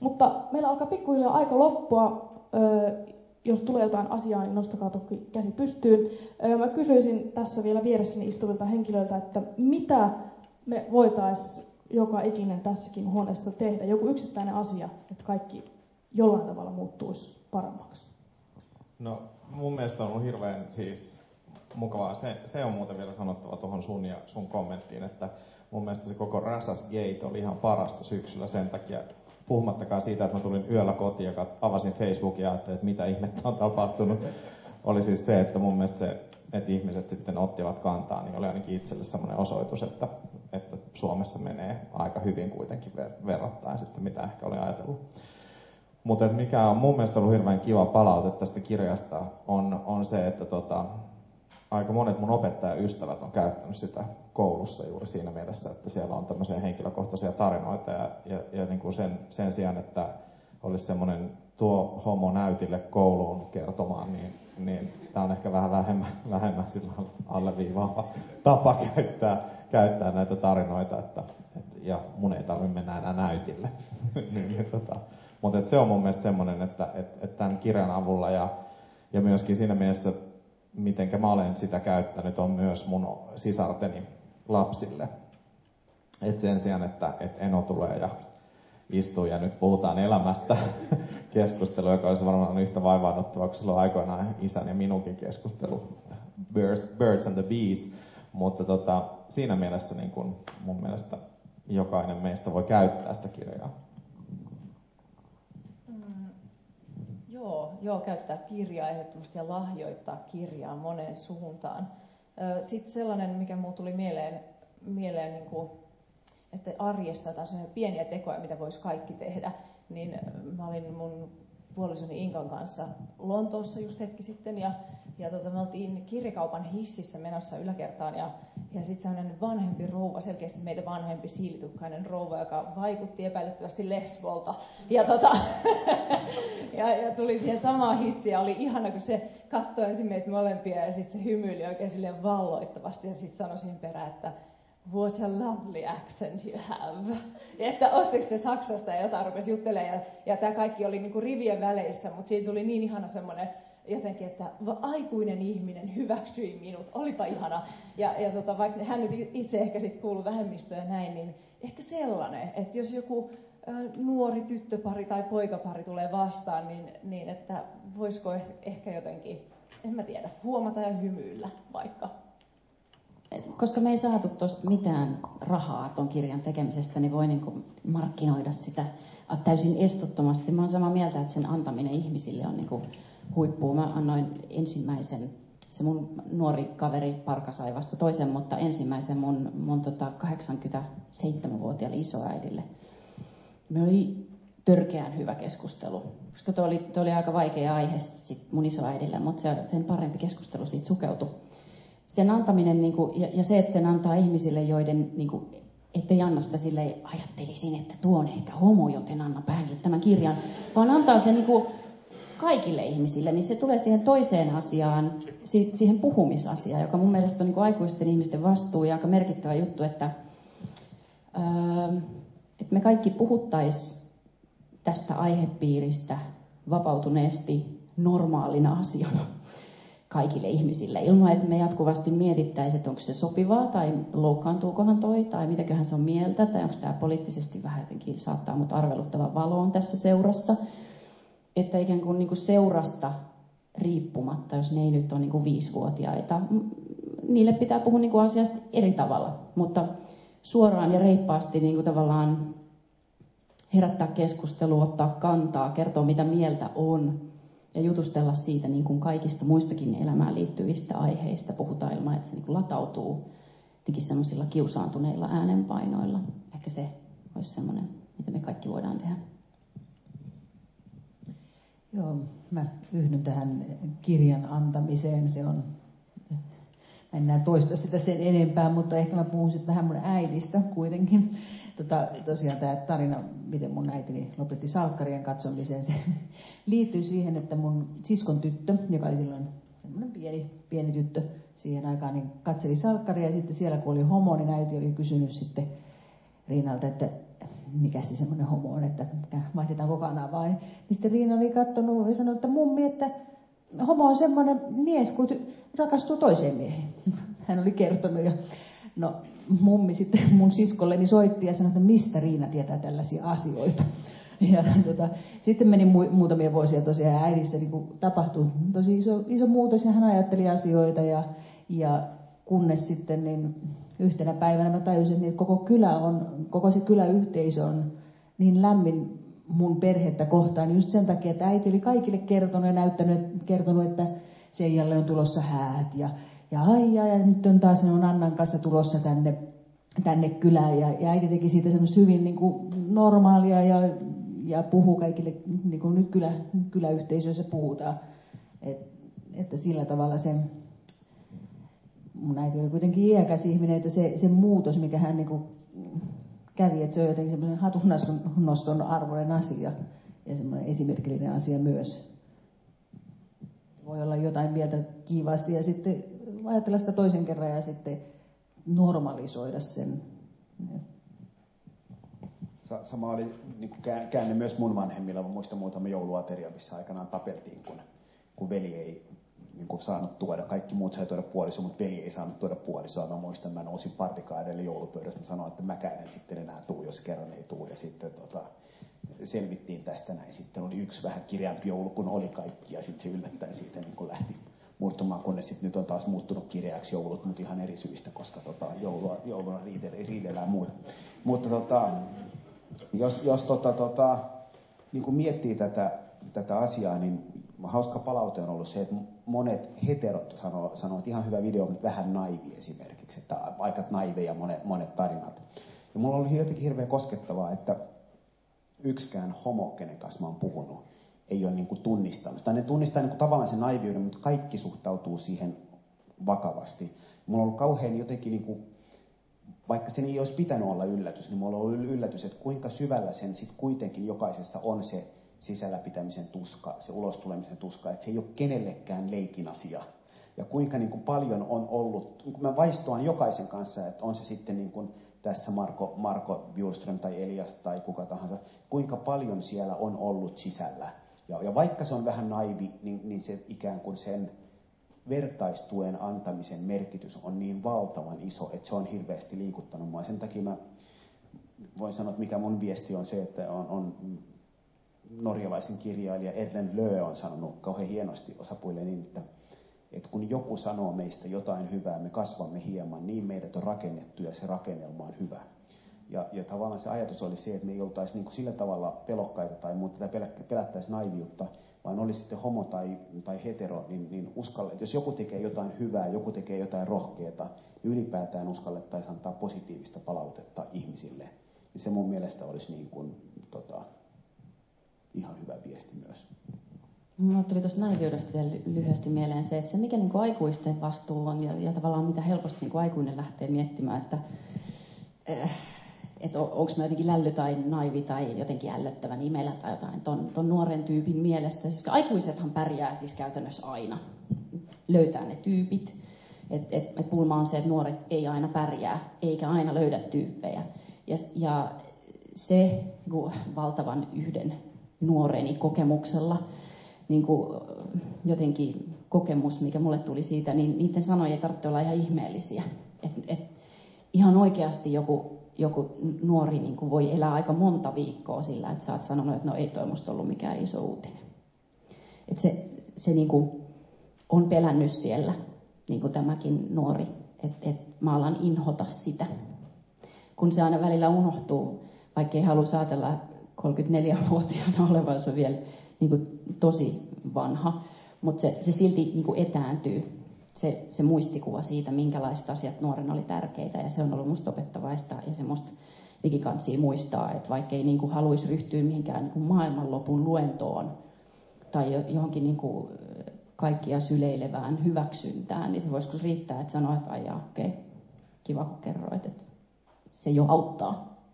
Mutta meillä alkaa pikkuhiljaa aika loppua. Jos tulee jotain asiaa, niin nostakaa toki käsi pystyyn. Mä kysyisin tässä vielä vieressäni istuvilta henkilöiltä, että mitä me voitaisiin joka ikinen tässäkin huoneessa tehdä. Joku yksittäinen asia, että kaikki jollain tavalla muuttuisi paremmaksi. No mun mielestä on ollut hirveän siis mukavaa. Se on muuten vielä sanottava tuohon sun kommenttiin, että mun mielestä se koko Räsäs-gate oli ihan parasta syksyllä sen takia. Puhumattakaan siitä, että mä tulin yöllä kotiin ja avasin Facebookia ja ajattelin, että mitä ihmettä on tapahtunut. Oli siis se, että mun mielestä se, että ihmiset sitten ottivat kantaa, niin oli ainakin itselle semmoinen osoitus, että Suomessa menee aika hyvin kuitenkin verrattain sitten, mitä ehkä oli ajatellut. Mutta mikä on mun mielestä ollut hirveän kiva palaute tästä kirjasta, on se, että aika monet mun opettajaystävät on käyttänyt sitä koulussa juuri siinä mielessä, että siellä on tämmöisiä henkilökohtaisia tarinoita ja niin kuin sen sijaan, että olisi semmoinen tuo homo näytille kouluun kertomaan, niin tämä on ehkä vähän vähemmän sillä alleviivaava tapa käyttää näitä tarinoita, ja mun ei tarvitse mennä enää näytille. Mutta se on mun mielestä semmoinen, että tämän kirjan avulla ja myöskin siinä mielessä, mitenkä mä olen sitä käyttänyt, on myös mun sisarteni lapsille. Et sen sijaan, että Eno tulee ja istuu ja nyt puhutaan elämästä keskustelua, joka olisi varmaan yhtä vaivaannuttavaa, kun silloin aikoinaan isän ja minunkin keskustelu Birds and the Bees. Mutta siinä mielessä niin kun mun mielestä jokainen meistä voi käyttää sitä kirjaa. Joo, käyttää kirjaa ehdottomasti ja lahjoittaa kirjaa moneen suuntaan. Sitten sellainen, mikä mulle tuli mieleen niin kuin, että arjessa jotain sellaisia pieniä tekoja, mitä voisi kaikki tehdä, niin mä olin mun puolisoni Inkan kanssa Lontoossa just hetki sitten ja me oltiin kirjakaupan hississä menossa yläkertaan ja sitten sellainen vanhempi rouva, selkeästi meitä vanhempi siilitukkainen rouva, joka vaikutti epäilyttävästi lesbolta ja tuli siihen samaan hissiin ja oli ihana, kun se katsoi ensin meitä molempia ja sitten se hymyili oikein silleen valloittavasti ja sitten sanoi siinä perään, että what a lovely accent you have. Että ootteko te Saksasta ja jotain rupesi juttelemaan ja tämä kaikki oli niinku rivien väleissä, mutta siitä tuli niin ihana semmoinen jotenkin, että aikuinen ihminen hyväksyi minut, olipa ihana. Ja vaikka hän nyt itse ehkä sitten kuului vähemmistöön ja näin, niin ehkä sellainen, että jos joku nuori tyttöpari tai poikapari tulee vastaan, niin että voisiko ehkä jotenkin, en mä tiedä, huomata ja hymyillä vaikka. Koska me ei saatu tuosta mitään rahaa ton kirjan tekemisestä, niin voi niinku markkinoida sitä täysin estottomasti. Mä oon samaa mieltä, että sen antaminen ihmisille on niinku huippua. Mä annoin ensimmäisen, se mun nuori kaveri Parka sai vasta toisen, mutta ensimmäisen mun 87-vuotiaalle isoäidille. Meillä oli törkeän hyvä keskustelu, koska toi oli aika vaikea aihe sit mun isoäidille, mutta sen parempi keskustelu siitä sukeutui. Sen antaminen ja se, että sen antaa ihmisille, joiden ettei anna sitä silleen, ajattelisin, että tuo on ehkä homo, joten anna päälle tämän kirjan, vaan antaa sen kaikille ihmisille, niin se tulee siihen toiseen asiaan, siihen puhumisasiaan, joka mun mielestä on aikuisten ihmisten vastuu ja aika merkittävä juttu, että me kaikki puhuttaisiin tästä aihepiiristä vapautuneesti normaalina asiana kaikille ihmisille, ilman että me jatkuvasti mietittäisiin, että onko se sopivaa tai loukkaantuukohan toi tai mitäköhän se on mieltä tai onko tämä poliittisesti vähän jotenkin saattaa mut arveluttava valoon tässä seurassa. Että ikään kuin seurasta riippumatta, jos ne ei nyt ole 5-vuotiaita, niille pitää puhua asiasta eri tavalla, mutta suoraan ja reippaasti tavallaan herättää keskustelua, ottaa kantaa, kertoa mitä mieltä on ja jutustella siitä kaikista muistakin elämään liittyvistä aiheista, puhutaan ilman, että se latautuu jotenkin semmoisilla kiusaantuneilla äänenpainoilla. Ehkä se olisi semmoinen, mitä me kaikki voidaan tehdä. Joo, mä yhdyn tähän kirjan antamiseen. Se on, mä en enää toista sitä sen enempää, mutta ehkä mä puhun sitten vähän mun äidistä kuitenkin. Tosiaan tämä tarina, miten mun äitini lopetti salkkarien katsomisen, se liittyy siihen, että mun siskon tyttö, joka oli silloin semmoinen pieni tyttö siihen aikaan, niin katseli salkkaria ja sitten siellä kun oli homo, niin äiti oli kysynyt sitten Riinalta, että mikä se semmoinen homo on, että vaihdetaanko kanavaa. Niin sitten Riina oli katsonut ja sanonut, että mummi, että homo on semmoinen mies, kun rakastuu toiseen mieheen. Hän oli kertonut ja no mummi sitten mun siskolleni soitti ja sanoi, että mistä Riina tietää tällaisia asioita. Ja sitten meni muutamia vuosia tosiaan äidissä niin tapahtui tosi iso muutos ja hän ajatteli asioita ja kunnes sitten niin yhtenä päivänä mä tajusin, että koko se kyläyhteisö on niin lämmin mun perhettä kohtaan just sen takia, että äiti oli kaikille kertonut ja kertonut, että Seijalle on tulossa häät ja nyt on taas on Annan kanssa tulossa tänne kylään ja äiti teki siitä semmoista hyvin niin kuin normaalia ja puhuu kaikille, niin kuin nyt kyläyhteisöissä puhutaan, että sillä tavalla se, mun äiti oli kuitenkin iäkäs ihminen, että se muutos, mikä hän niin kuin kävi, että se on jotenkin semmoinen hatunnoston arvoinen asia ja semmoinen esimerkillinen asia myös. Voi olla jotain mieltä kiivaasti ja sitten ajatella sitä toisen kerran ja sitten normalisoida sen. Sama oli niin käänne myös mun vanhemmilla. Mä muistan muutama jouluateria, missä aikanaan tapeltiin, kun veli ei niin saanut tuoda. Kaikki muut sai tuoda puolisoa, mutta veli ei saanut tuoda puolisoa. Mä muistan, mä nousin pardikaan edelle joulupöydästä. Mä sanoin, että mäkään en sitten enää tuu, jos kerran ei tuu. Ja sitten selvittiin tästä näin. Sitten oli yksi vähän kireämpi joulu, kun oli kaikki. Ja sitten se yllättäen siitä niin lähti murtumaan, kunnes sitten nyt on taas muuttunut kireäksi joulut, mutta ihan eri syistä, koska jouluna riidellään muuta. Mutta jos niin kuin miettii tätä asiaa, niin hauska palaute on ollut se, että monet heterot sanoo, että ihan hyvä video, mutta vähän naivi esimerkiksi, että aika naiveja monet tarinat. Ja mulla oli jotenkin hirveän koskettavaa, että yksikään homo, kenen kanssa mä oon puhunut, ei ole niin kuin tunnistanut. Tai ne tunnistaa niin kuin tavallaan sen naiviuden, mutta kaikki suhtautuu siihen vakavasti. Mulla on ollut kauhean jotenkin, niin kuin, vaikka sen ei olisi pitänyt olla yllätys, niin mulla on ollut yllätys, että kuinka syvällä sen sitten kuitenkin jokaisessa on se sisällä pitämisen tuska, se ulostulemisen tuska, että se ei ole kenellekään leikin asia. Ja kuinka niin kuin paljon on ollut, niin kuin mä vaistoan jokaisen kanssa, että on se sitten niin kuin tässä Marko Bjurström tai Elias tai kuka tahansa, kuinka paljon siellä on ollut sisällä. Ja vaikka se on vähän naivi, niin se ikään kuin sen vertaistuen antamisen merkitys on niin valtavan iso, että se on hirveästi liikuttanut mua. Sen takia mä voin sanoa, että mikä mun viesti on se, että on norjalaisen kirjailija Erlend Loe on sanonut kauhean hienosti osapuille niin, että kun joku sanoo meistä jotain hyvää, me kasvamme hieman, niin meidät on rakennettu ja se rakennelma on hyvä. Ja tavallaan se ajatus oli se, että me ei oltaisi niin kuin sillä tavalla pelokkaita tai muuta, tai pelättäisi naiviutta, vaan olisi sitten homo tai hetero, niin uskalle, että jos joku tekee jotain hyvää, joku tekee jotain rohkeata, niin ylipäätään uskallettaisiin antaa positiivista palautetta ihmisille. Niin se mun mielestä olisi niin kuin, ihan hyvä viesti myös. Minulle tuli tuosta naiviudesta vielä lyhyesti mieleen se, että se mikä niin kuin aikuisten vastuu on ja tavallaan mitä helposti niin kuin aikuinen lähtee miettimään, että onko mä jotenkin lälly tai naivi tai jotenkin ällöttävä nimellä tai jotain ton nuoren tyypin mielestä. Siis aikuisethan pärjää siis käytännössä aina. Löytää ne tyypit. Et pulma on se, että nuoret ei aina pärjää eikä aina löydä tyyppejä. Ja se valtavan yhden nuoreni kokemuksella niin kuin jotenkin kokemus, mikä mulle tuli siitä, niin niiden sanoja ei tarvitse olla ihan ihmeellisiä. Et ihan oikeasti joku nuori niin kuin voi elää aika monta viikkoa sillä, että sä oot sanonut, että no ei toi musta ollut mikään iso uutinen. Että se niin kuin on pelännyt siellä, niin kuin tämäkin nuori, että mä alan inhota sitä. Kun se aina välillä unohtuu, vaikka ei halua ajatella 34-vuotiaana olevansa vielä niin kuin tosi vanha, mutta se silti niin kuin etääntyy. Se muistikuva siitä, minkälaiset asiat nuorena oli tärkeitä, ja se on ollut musta opettavaista, ja se musta digikansia muistaa, että vaikka ei niin kuin haluaisi ryhtyä mihinkään niin kuin maailmanlopun luentoon tai johonkin niin kuin kaikkia syleilevään hyväksyntään, niin se voisiko riittää, että sanoo, että okei, kiva kun kerroit, että se jo auttaa.